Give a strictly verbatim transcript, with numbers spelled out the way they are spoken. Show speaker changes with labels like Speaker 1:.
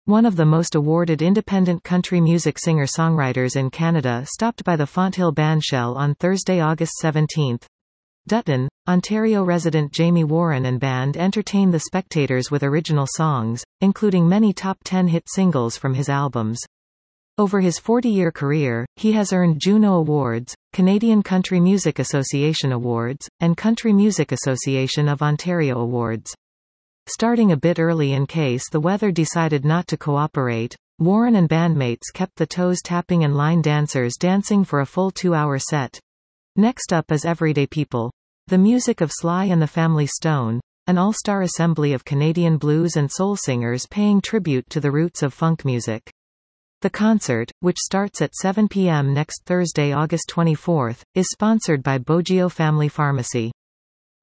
Speaker 1: one of the most awarded independent country music singer-songwriters in Canada, stopped by the Fonthill Bandshell on Thursday, August seventeenth. Dutton, Ontario resident Jamie Warren and band entertained the spectators with original songs, including many top ten hit singles from his albums. Over his forty-year career, he has earned Juno Awards, Canadian Country Music Association Awards, and Country Music Association of Ontario Awards. Starting a bit early in case the weather decided not to cooperate, Warren and bandmates kept the toes tapping and line dancers dancing for a full two-hour set. Next up is Everyday People. The music of Sly and the Family Stone, an all-star assembly of Canadian blues and soul singers paying tribute to the roots of funk music. The concert, which starts at seven p m next Thursday, August twenty-fourth, is sponsored by Bogio Family Pharmacy.